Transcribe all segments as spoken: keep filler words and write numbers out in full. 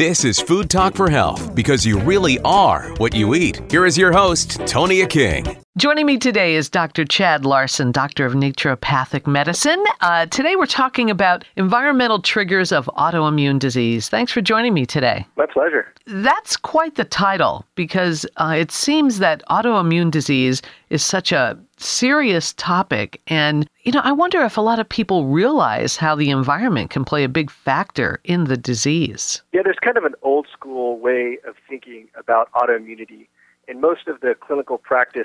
This is Food Talk for Health, because you really are what you eat. Here is your host, Tonia King. Joining me today is Doctor Chad Larson, Doctor of Naturopathic Medicine. Uh, today we're talking about environmental triggers of autoimmune disease. Thanks for joining me today. My pleasure. That's quite the title, because uh, it seems that autoimmune disease is such a serious topic. And, you know, I wonder if a lot of people realize how the environment can play a big factor in the disease. Yeah, there's kind of an old school way of thinking about autoimmunity. In most of the clinical practice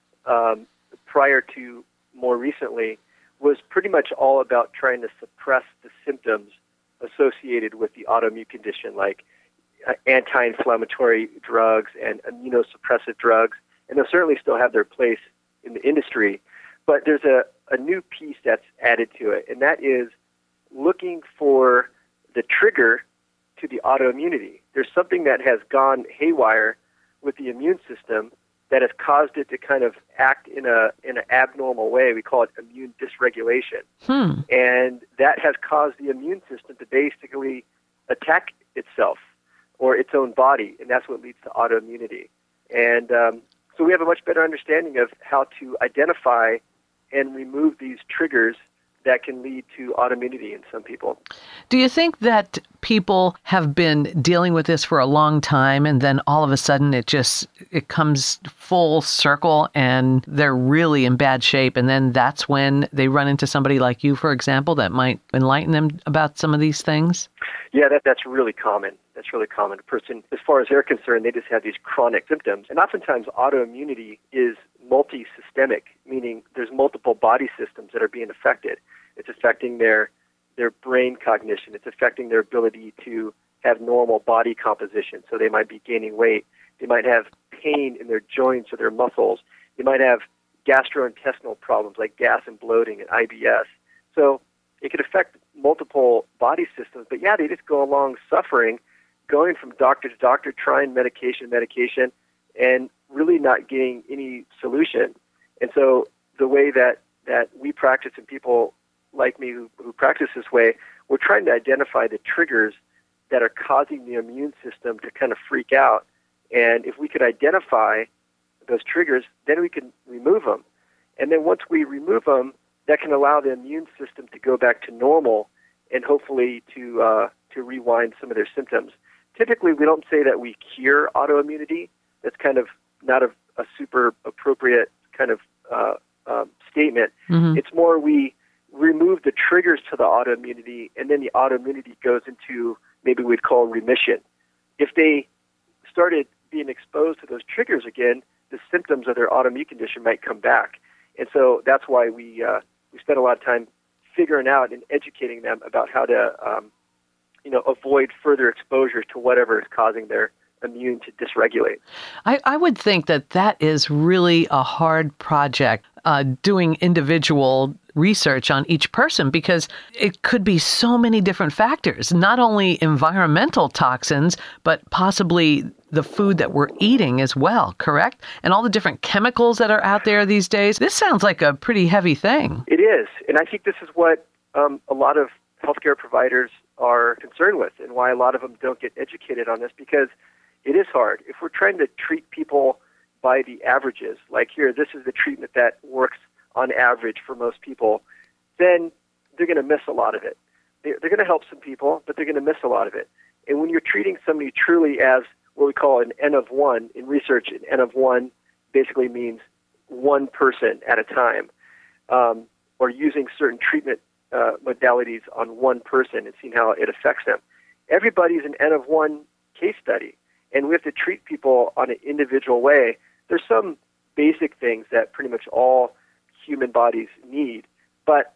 Um, prior to more recently, was pretty much all about trying to suppress the symptoms associated with the autoimmune condition, like uh, anti-inflammatory drugs and immunosuppressive drugs, and they'll certainly still have their place in the industry. But there's a, a new piece that's added to it, and that is looking for the trigger to the autoimmunity. There's something that has gone haywire with the immune system that has caused it to kind of act in a in an abnormal way. We call it immune dysregulation. Hmm. And that has caused the immune system to basically attack itself or its own body, and that's what leads to autoimmunity. And um, so we have a much better understanding of how to identify and remove these triggers that can lead to autoimmunity in some people. Do you think that people have been dealing with this for a long time, and then all of a sudden it just it comes full circle and they're really in bad shape, and then that's when they run into somebody like you, for example, that might enlighten them about some of these things? Yeah, that that's really common. That's really common. A person, as far as they're concerned, they just have these chronic symptoms. And oftentimes autoimmunity is multi-systemic, meaning there's multiple body systems that are being affected. It's affecting their their brain cognition. It's affecting their ability to have normal body composition. So they might be gaining weight. They might have pain in their joints or their muscles. They might have gastrointestinal problems like gas and bloating and I B S. So it could affect multiple body systems. But yeah, they just go along suffering, going from doctor to doctor, trying medication, medication, and really not getting any solution. And so the way that, that we practice and people like me who, who practice this way, we're trying to identify the triggers that are causing the immune system to kind of freak out. And if we could identify those triggers, then we can remove them. And then once we remove them, that can allow the immune system to go back to normal and hopefully to uh, to rewind some of their symptoms. Typically, we don't say that we cure autoimmunity. That's kind of not a, a super appropriate kind of uh, uh, statement. Mm-hmm. It's more we remove the triggers to the autoimmunity, and then the autoimmunity goes into maybe we'd call remission. If they started being exposed to those triggers again, the symptoms of their autoimmune condition might come back. And so that's why we uh, we spend a lot of time figuring out and educating them about how to um, you know, avoid further exposure to whatever is causing their immune to dysregulate. I, I would think that that is really a hard project, uh, doing individual research on each person, because it could be so many different factors, not only environmental toxins, but possibly the food that we're eating as well, correct? And all the different chemicals that are out there these days. This sounds like a pretty heavy thing. It is. And I think this is what um, a lot of healthcare providers are concerned with, and why a lot of them don't get educated on this, because it is hard. If we're trying to treat people by the averages, like here, this is the treatment that works on average for most people, then they're going to miss a lot of it. They're, they're going to help some people, but they're going to miss a lot of it. And when you're treating somebody truly as what we call an N of one, in research, an N of one basically means one person at a time, um, or using certain treatment uh, modalities on one person and seeing how it affects them. Everybody's an N of one case study, and we have to treat people on an individual way. There's some basic things that pretty much all human bodies need, but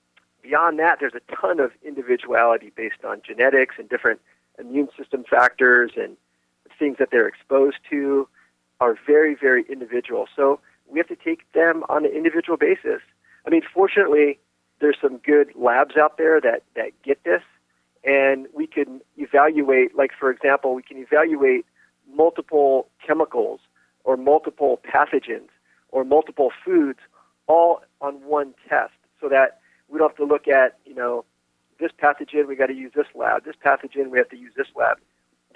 beyond that, there's a ton of individuality based on genetics and different immune system factors, and things that they're exposed to are very, very individual. So we have to take them on an individual basis. I mean, fortunately, there's some good labs out there that, that get this, and we can evaluate, like, for example, we can evaluate multiple chemicals or multiple pathogens or multiple foods all on one test, so that we don't have to look at, you know, this pathogen, we got to use this lab. This pathogen, we have to use this lab. It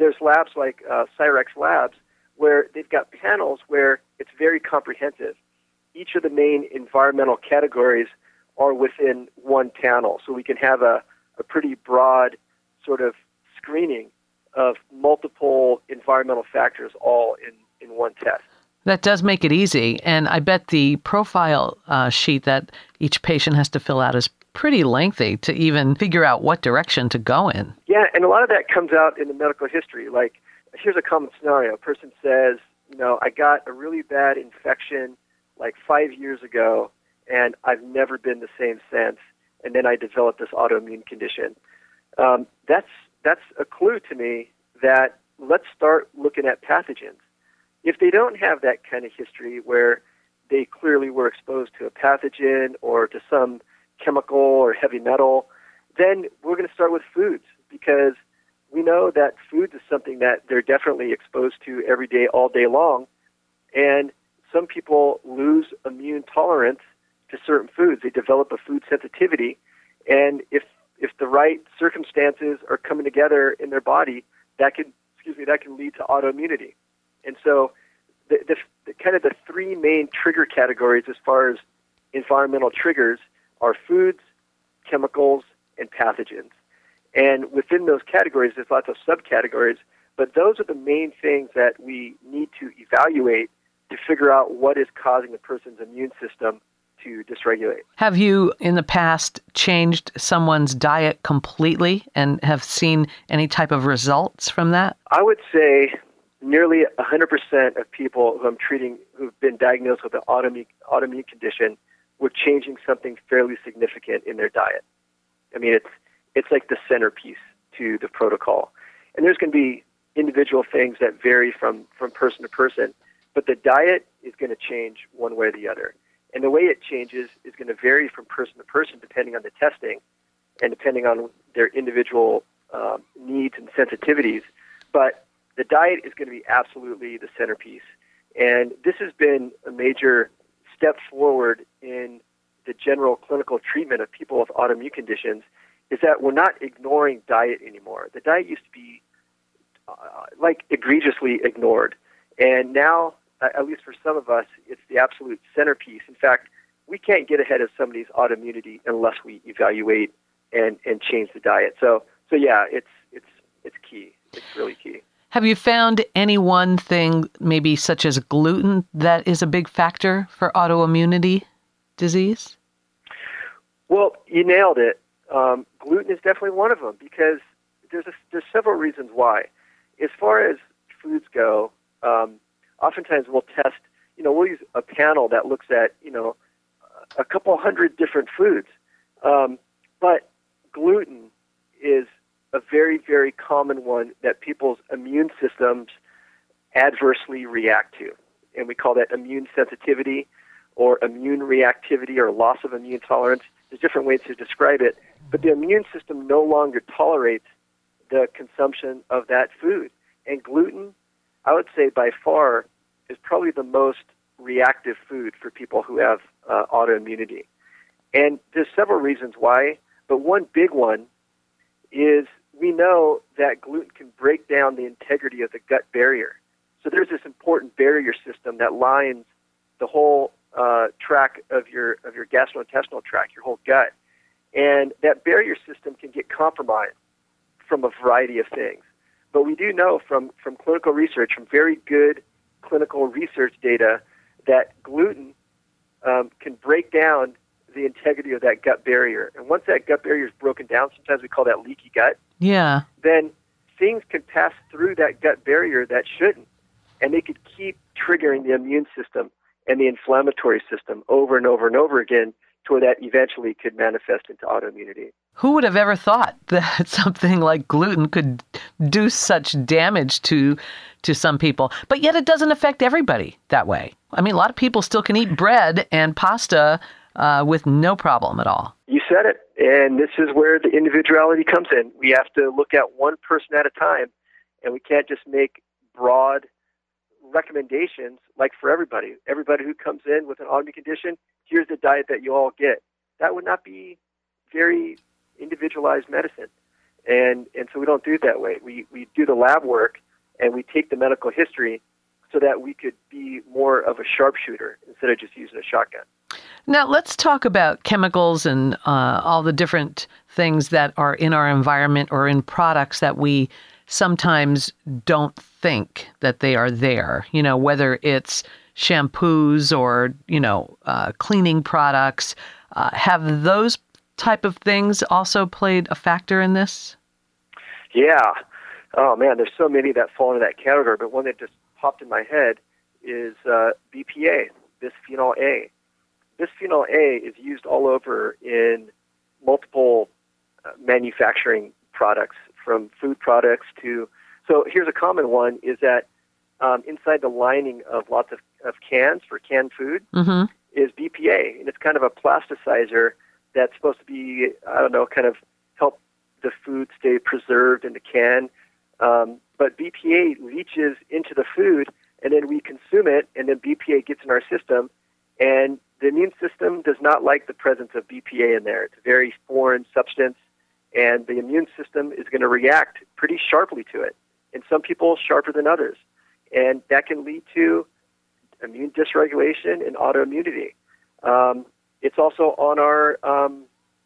there's labs like uh, Cyrex Labs where they've got panels where it's very comprehensive. Each of the main environmental categories are within one panel, so we can have a, a pretty broad sort of screening of multiple environmental factors all in, in one test. That does make it easy, and I bet the profile uh, sheet that each patient has to fill out is pretty lengthy to even figure out what direction to go in. Yeah, and a lot of that comes out in the medical history. Like, here's a common scenario. A person says, you know, I got a really bad infection like five years ago, and I've never been the same since, and then I developed this autoimmune condition. Um, that's that's a clue to me that let's start looking at pathogens. If they don't have that kind of history where they clearly were exposed to a pathogen or to some chemical or heavy metal, then we're going to start with foods, because we know that foods is something that they're definitely exposed to every day, all day long, and some people lose immune tolerance to certain foods. They develop a food sensitivity, and if if the right circumstances are coming together in their body, that can excuse me that can lead to autoimmunity. And so, the, the, the kind of the three main trigger categories as far as environmental triggers are foods, chemicals, and pathogens. And within those categories, there's lots of subcategories, but those are the main things that we need to evaluate to figure out what is causing the person's immune system to dysregulate. Have you, in the past, changed someone's diet completely and have seen any type of results from that? I would say nearly one hundred percent of people who I'm treating who've been diagnosed with an autoimmune, autoimmune condition were changing something fairly significant in their diet. I mean, it's it's like the centerpiece to the protocol. And there's going to be individual things that vary from, from person to person, but the diet is going to change one way or the other. And the way it changes is going to vary from person to person depending on the testing and depending on their individual um, needs and sensitivities. But the diet is going to be absolutely the centerpiece. And this has been a major step forward in the general clinical treatment of people with autoimmune conditions, is that we're not ignoring diet anymore. The diet used to be uh, like egregiously ignored. And now, uh, at least for some of us, it's the absolute centerpiece. In fact, we can't get ahead of somebody's autoimmunity unless we evaluate and, and change the diet. So, so yeah, it's it's it's key. It's really key. Have you found any one thing, maybe such as gluten, that is a big factor for autoimmunity disease? Well, you nailed it. Um, gluten is definitely one of them, because there's a, there's several reasons why. As far as foods go, um, oftentimes we'll test, you know, we'll use a panel that looks at, you know, a couple hundred different foods. Um, but gluten is a very, very common one that people's immune systems adversely react to. And we call that immune sensitivity or immune reactivity or loss of immune tolerance. There's different ways to describe it. But the immune system no longer tolerates the consumption of that food. And gluten, I would say by far, is probably the most reactive food for people who have uh, autoimmunity. And there's several reasons why, but one big one is we know that gluten can break down the integrity of the gut barrier. So there's this important barrier system that lines the whole uh, tract of your of your gastrointestinal tract, your whole gut. And that barrier system can get compromised from a variety of things. But we do know from, from clinical research, from very good clinical research data, that gluten um, can break down the integrity of that gut barrier. And once that gut barrier is broken down, sometimes we call that leaky gut, yeah, then things can pass through that gut barrier that shouldn't. And they could keep triggering the immune system and the inflammatory system over and over and over again to where that eventually could manifest into autoimmunity. Who would have ever thought that something like gluten could do such damage to to some people? But yet it doesn't affect everybody that way. I mean, a lot of people still can eat bread and pasta uh, with no problem at all. You said it. And this is where the individuality comes in. We have to look at one person at a time, and we can't just make broad recommendations like for everybody. Everybody who comes in with an autoimmune condition, here's the diet that you all get. That would not be very individualized medicine. And and so we don't do it that way. We we do the lab work, and we take the medical history so that we could be more of a sharpshooter instead of just using a shotgun. Now, let's talk about chemicals and uh, all the different things that are in our environment or in products that we sometimes don't think that they are there. You know, whether it's shampoos or, you know, uh, cleaning products. Uh, have those type of things also played a factor in this? Yeah. Oh, man, there's so many that fall into that category, but one that just popped in my head is uh, B P A, bisphenol A. Bisphenol A is used all over in multiple uh, manufacturing products, from food products to... So here's a common one, is that um, inside the lining of lots of, of cans for canned food mm-hmm. is B P A, and it's kind of a plasticizer that's supposed to be, I don't know, kind of help the food stay preserved in the can. Um, but B P A leaches into the food, and then we consume it, and then B P A gets in our system, and the immune system does not like the presence of B P A in there. It's a very foreign substance, and the immune system is going to react pretty sharply to it, and some people sharper than others. And that can lead to immune dysregulation and autoimmunity. Um, it's also on our, um,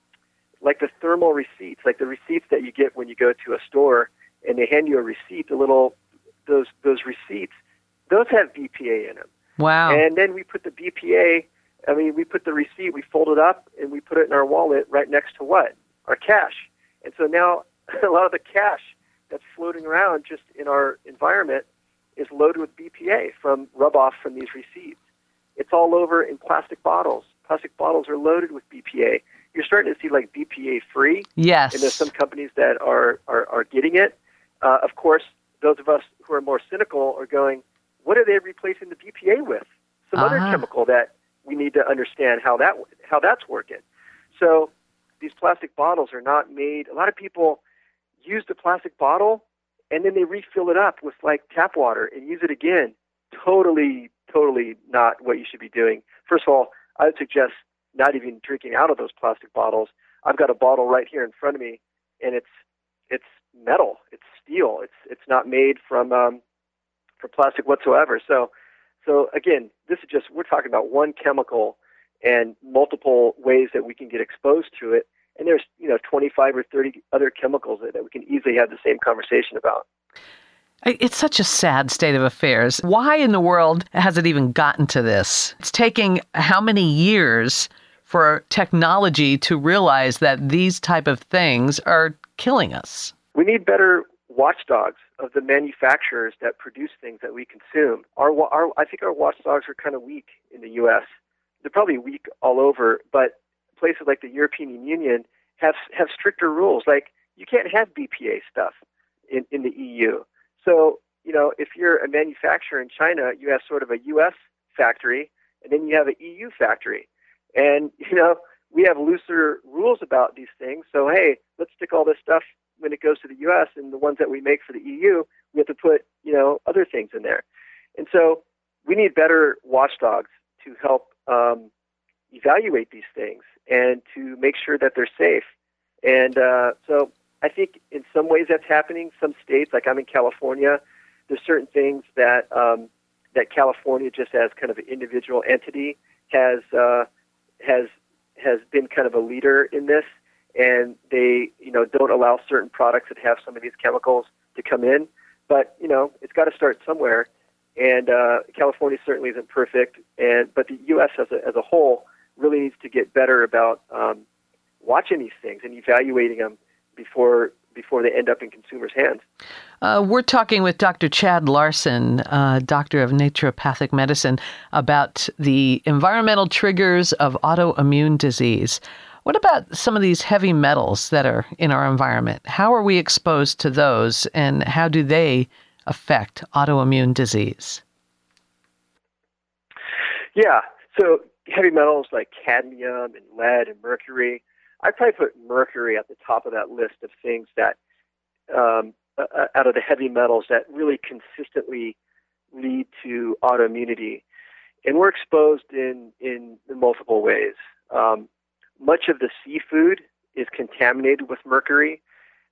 like the thermal receipts, like the receipts that you get when you go to a store and they hand you a receipt, the little, those those receipts, those have B P A in them. Wow. And then we put the B P A, I mean, we put the receipt, we fold it up, and we put it in our wallet right next to what? Our cash. And so now a lot of the cash that's floating around just in our environment is loaded with B P A from rub-off from these receipts. It's all over in plastic bottles. Plastic bottles are loaded with B P A. You're starting to see like B P A free. Yes. And there's some companies that are, are, are getting it. Uh, of course, those of us who are more cynical are going, what are they replacing the B P A with? Some uh-huh. other chemical that we need to understand how that how that's working. So these plastic bottles are not made. A lot of people use the plastic bottle and then they refill it up with like tap water and use it again. Totally, totally not what you should be doing. First of all, I would suggest not even drinking out of those plastic bottles. I've got a bottle right here in front of me, and it's it's metal, it's steel, it's it's not made from um, from plastic whatsoever. So, so again, this is just, we're talking about one chemical and multiple ways that we can get exposed to it. And there's, you know, twenty-five or thirty other chemicals that, that we can easily have the same conversation about. It's such a sad state of affairs. Why in the world has it even gotten to this? It's taking how many years for technology to realize that these type of things are killing us? We need better watchdogs of the manufacturers that produce things that we consume. Our, our, I think our watchdogs are kind of weak in the U S. They're probably weak all over, but places like the European Union have have stricter rules. Like, you can't have B P A stuff in, in the E U. So, you know, if you're a manufacturer in China, you have sort of a U S factory, and then you have an E U factory. And, you know, we have looser rules about these things. So, hey, let's stick all this stuff when it goes to the U S, and the ones that we make for the E U, we have to put, you know, other things in there. And so we need better watchdogs to help um, evaluate these things and to make sure that they're safe. And uh, so I think in some ways that's happening. Some states, like I'm in California, there's certain things that um, that California, just as kind of an individual entity, has uh, has has been kind of a leader in this, and they, you know, don't allow certain products that have some of these chemicals to come in. But, you know, it's got to start somewhere, and uh, California certainly isn't perfect, and but the U S as a as a whole really needs to get better about um, watching these things and evaluating them before before they end up in consumers' hands. Uh, we're talking with Doctor Chad Larson, uh, doctor of naturopathic medicine, about the environmental triggers of autoimmune disease. What about some of these heavy metals that are in our environment? How are we exposed to those, and how do they affect autoimmune disease? Yeah, so heavy metals like cadmium and lead and mercury, I'd probably put mercury at the top of that list of things that, um, uh, out of the heavy metals, that really consistently lead to autoimmunity. And we're exposed in, in, in multiple ways. Um, much of the seafood is contaminated with mercury.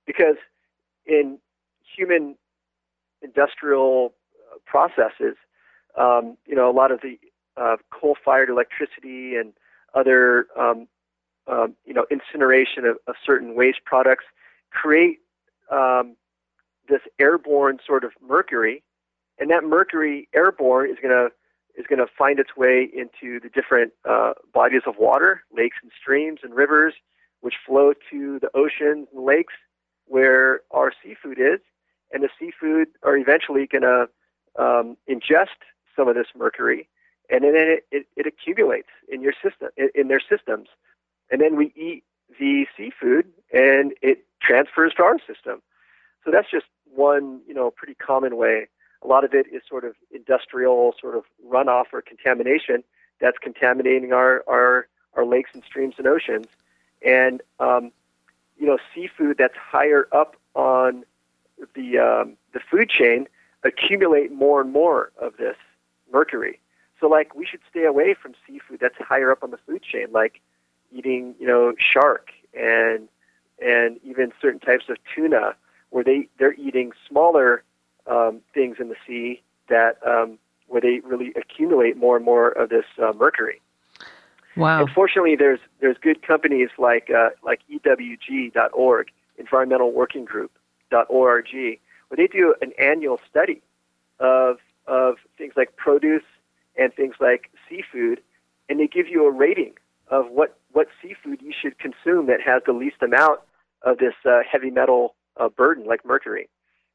because in human industrial uh, processes, um, you know, a lot of the uh, coal-fired electricity and other, um, um, you know, incineration of, of certain waste products create um, this airborne sort of mercury, and that mercury airborne is going to is going to find its way into the different uh, bodies of water, lakes and streams and rivers, which flow to the oceans and lakes where our seafood is, and the seafood are eventually going to um, ingest some of this mercury, and then it, it, it accumulates in your system, in, in their systems, and then we eat the seafood, and it transfers to our system. So that's just one, you know, pretty common way. A lot of it is sort of industrial sort of runoff or contamination that's contaminating our, our, our lakes and streams and oceans. And, um, you know, seafood that's higher up on the, um, the food chain accumulate more and more of this mercury. So, like, we should stay away from seafood that's higher up on the food chain, like eating, you know, shark and and even certain types of tuna, where they, they're eating smaller um, things in the sea that um, where they really accumulate more and more of this uh, mercury. Wow. And fortunately, there's there's good companies like uh, like E W G dot org, Environmental Working Group dot org, where they do an annual study of of things like produce and things like seafood, and they give you a rating of what, what seafood you should consume that has the least amount of this uh, heavy metal uh, burden, like mercury.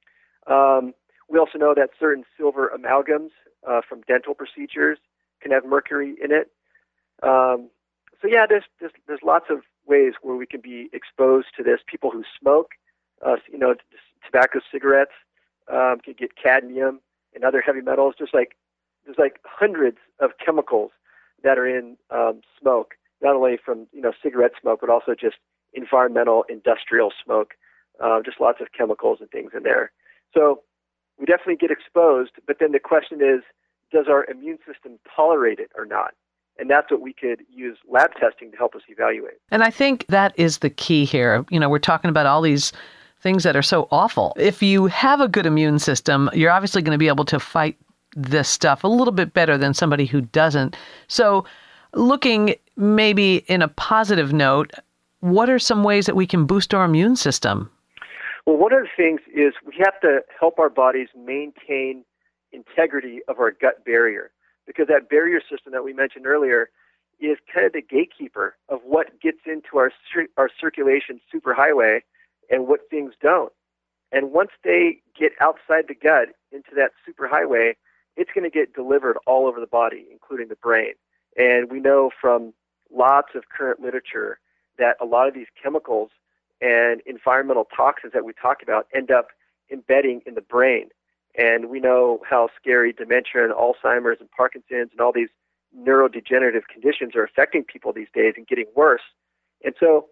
Um, we also know that certain silver amalgams uh, from dental procedures can have mercury in it. Um, so yeah, there's, there's there's lots of ways where we can be exposed to this. People who smoke, uh, you know, t- tobacco, cigarettes um, can get cadmium and other heavy metals. Just like there's like hundreds of chemicals that are in um, smoke, not only from, you know, cigarette smoke, but also just environmental industrial smoke. Uh, just lots of chemicals and things in there. So we definitely get exposed, but then the question is, does our immune system tolerate it or not? And that's what we could use lab testing to help us evaluate. And I think that is the key here. You know, we're talking about all these things that are so awful. If you have a good immune system, you're obviously going to be able to fight this stuff a little bit better than somebody who doesn't. So looking maybe in a positive note, what are some ways that we can boost our immune system? Well, one of the things is we have to help our bodies maintain integrity of our gut barrier, because that barrier system that we mentioned earlier is kind of the gatekeeper of what gets into our our circulation superhighway and what things don't. And once they get outside the gut into that superhighway, it's going to get delivered all over the body, including the brain. And we know from lots of current literature that a lot of these chemicals and environmental toxins that we talk about end up embedding in the brain. And we know how scary dementia and Alzheimer's and Parkinson's and all these neurodegenerative conditions are affecting people these days and getting worse. And so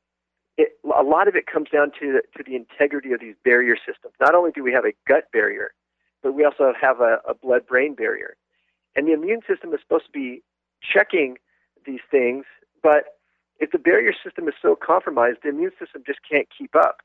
it, a lot of it comes down to, to the integrity of these barrier systems. Not only do we have a gut barrier, but we also have a, a blood-brain barrier. And the immune system is supposed to be checking these things, but if the barrier system is so compromised, the immune system just can't keep up.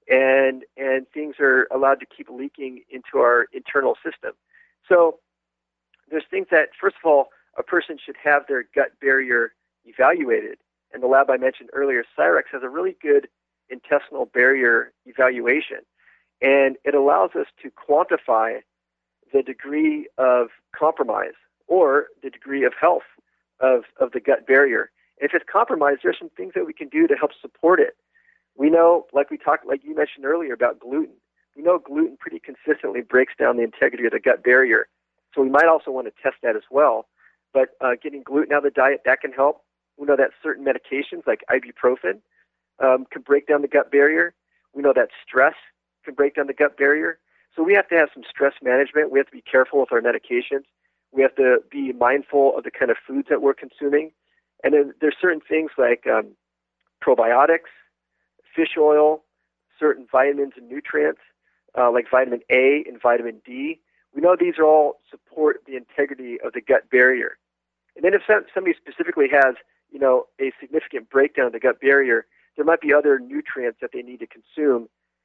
And and things are allowed to keep leaking into our internal system. So there's things that, first of all, a person should have their gut barrier evaluated. And the lab I mentioned earlier, Cyrex, has a really good intestinal barrier evaluation. And it allows us to quantify the degree of compromise or the degree of health of, of the gut barrier. If it's compromised, there's some things that we can do to help support it. We know, like we talked, like you mentioned earlier about gluten, we know gluten pretty consistently breaks down the integrity of the gut barrier. So we might also want to test that as well. But uh, getting gluten out of the diet, that can help. We know that certain medications like ibuprofen um, can break down the gut barrier. We know that stress can break down the gut barrier. So we have to have some stress management. We have to be careful with our medications. We have to be mindful of the kind of foods that we're consuming. And then there's certain things like um, probiotics, fish oil, certain vitamins and nutrients uh, like vitamin A and vitamin D. We know these are all support the integrity of the gut barrier. And then if somebody specifically has, you know, a significant breakdown of the gut barrier, there might be other nutrients that they need to consume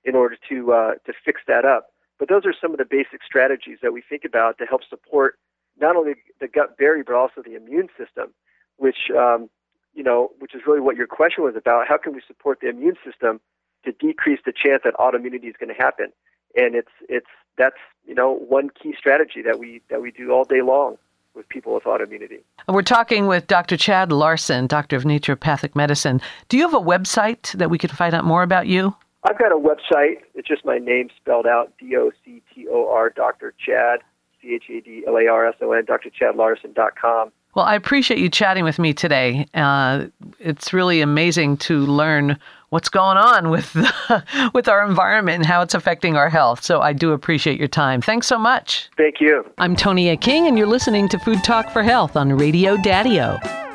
in order to uh, to fix that up. But those are some of the basic strategies that we think about to help support not only the gut barrier but also the immune system, which um, you know, which is really what your question was about. How can we support the immune system to decrease the chance that autoimmunity is going to happen? And it's it's that's you know one key strategy that we that we do all day long with people with autoimmunity. We're talking with Doctor Chad Larson, Doctor of Naturopathic Medicine. Do you have a website that we could find out more about you? I've got a website. It's just my name spelled out, D O C T O R, Doctor Chad, C H A D L A R S O N, D R chad larson dot com. Well, I appreciate you chatting with me today. Uh, it's really amazing to learn what's going on with the, with our environment and how it's affecting our health. So I do appreciate your time. Thanks so much. Thank you. I'm Tonia King, and you're listening to Food Talk for Health on Radio Daddy-O.